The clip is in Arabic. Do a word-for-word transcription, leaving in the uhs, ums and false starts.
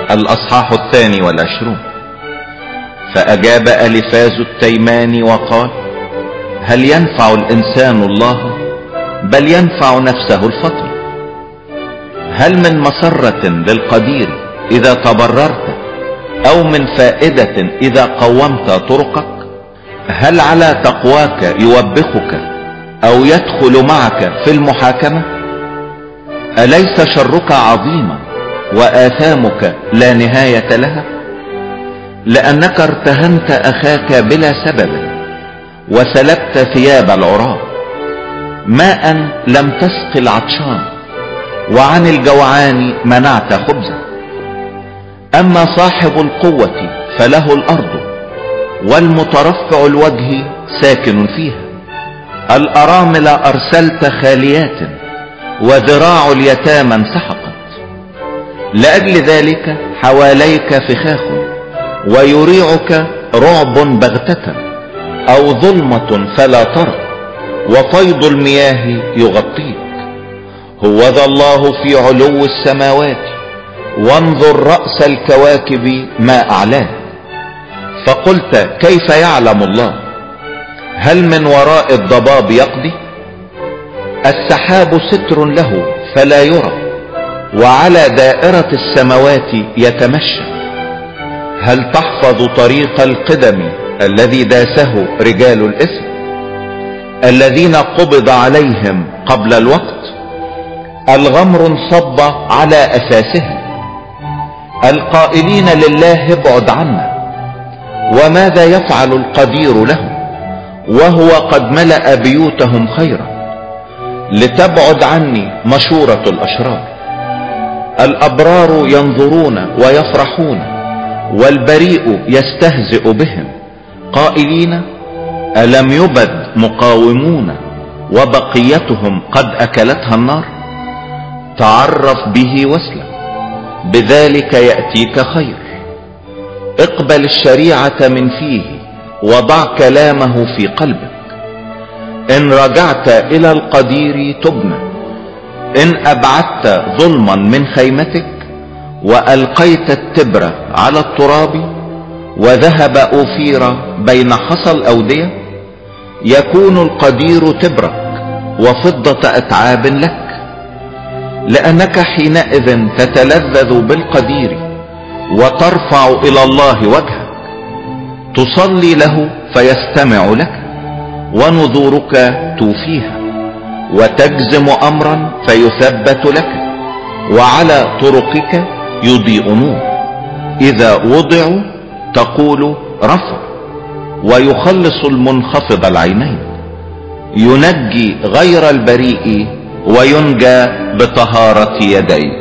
الأصحاح الثاني والعشرون. فأجاب أليفاز التيماني وقال: هل ينفع الإنسان الله؟ بل ينفع نفسه الفطن. هل من مسرة للقدير إذا تبررت، أو من فائدة إذا قومت طرقك؟ هل على تقواك يوبخك أو يدخل معك في المحاكمة؟ أليس شرك عظيما وآثامك لا نهاية لها؟ لأنك ارتهنت أخاك بلا سبب وسلبت ثياب العراة، ماء لم تسق العطشان، وعن الجوعان منعت خبزا. أما صاحب القوة فله الأرض، والمترفع الوجه ساكن فيها. الأرامل أرسلت خاليات، وذراع اليتامى انسحقت. لأجل ذلك حواليك فخاخ، ويريعك رعب بغتة، أو ظلمة فلا ترى، وفيض المياه يغطيك. هوذا الله في علو السماوات، وانظر رأس الكواكب ما أعلاه. فقلت: كيف يعلم الله؟ هل من وراء الضباب يقضي؟ السحاب ستر له فلا يرى، وعلى دائرة السماوات يتمشى. هل تحفظ طريق القدم الذي داسه رجال الإثم، الذين قبض عليهم قبل الوقت؟ الغمر انصب على أساسها، القائلين لله ابعد عنا. وماذا يفعل القدير لهم وهو قد ملأ بيوتهم خيرا؟ لتبعد عني مشورة الأشرار. الأبرار ينظرون ويفرحون، والبريء يستهزئ بهم، قائلين: ألم يبد مقاومون وبقيتهم قد أكلتها النار؟ تعرف به واسلم، بذلك يأتيك خير. اقبل الشريعة من فيه، وضع كلامه في قلبك. إن رجعت إلى القدير تبنى، إن أبعدت ظلما من خيمتك، وألقيت التبر على التراب، وذهب أوفير بين حصى الأودية، يكون القدير تبرك وفضة أتعاب لك. لأنك حينئذ تتلذذ بالقدير، وترفع إلى الله وجهك، تصلي له فيستمع لك، ونذورك توفيها، وتجزم أمرا فيثبت لك، وعلى طرقك يضيء نور. إذا وضعوا تقول رفع، ويخلص المنخفض العينين، ينجي غير البريء، وينجى بطهارة يديه.